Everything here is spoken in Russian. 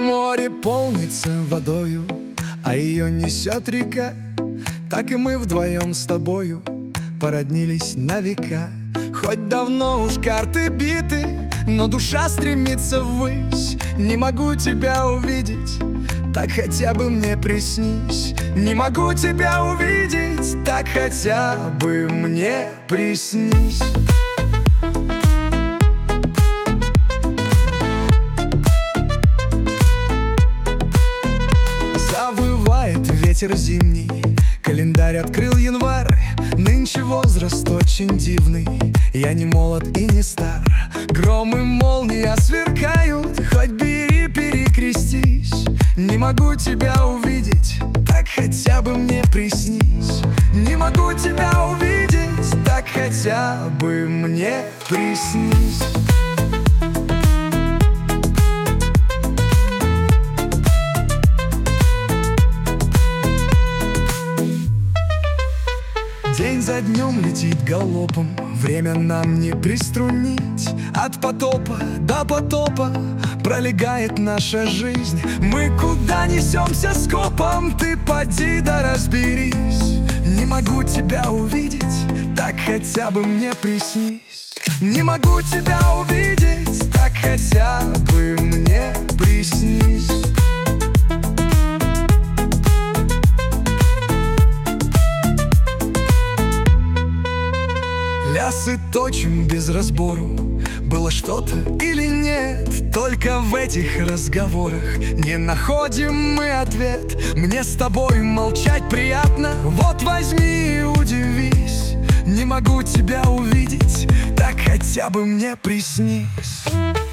Море полнится водою, а ее несет река. Так и мы вдвоем с тобою породнились на века. Хоть давно уж карты биты, но душа стремится ввысь. Не могу тебя увидеть, так хотя бы мне приснись. Не могу тебя увидеть, так хотя бы мне приснись. Завывает ветер зимний, календарь открыл январь. Нынче возраст очень дивный, я не молод и не стар. Гром и молния сверкают, хоть бери, перекрестись. Не могу тебя увидеть, так хотя бы мне приснись. Не могу тебя увидеть, так хотя бы мне приснись. День за днем летит галопом, время нам не приструнить. От потопа до потопа пролегает наша жизнь. Мы куда несемся скопом, ты поди да разберись. Не могу тебя увидеть, так хотя бы мне приснись. Не могу тебя увидеть, так хотя бы мне приснись. Лясы точим без разбору, было что-то или нет. Только в этих разговорах не находим мы ответ. Мне с тобой молчать приятно, вот возьми и удивись. Не могу тебя увидеть, так хотя бы мне приснись.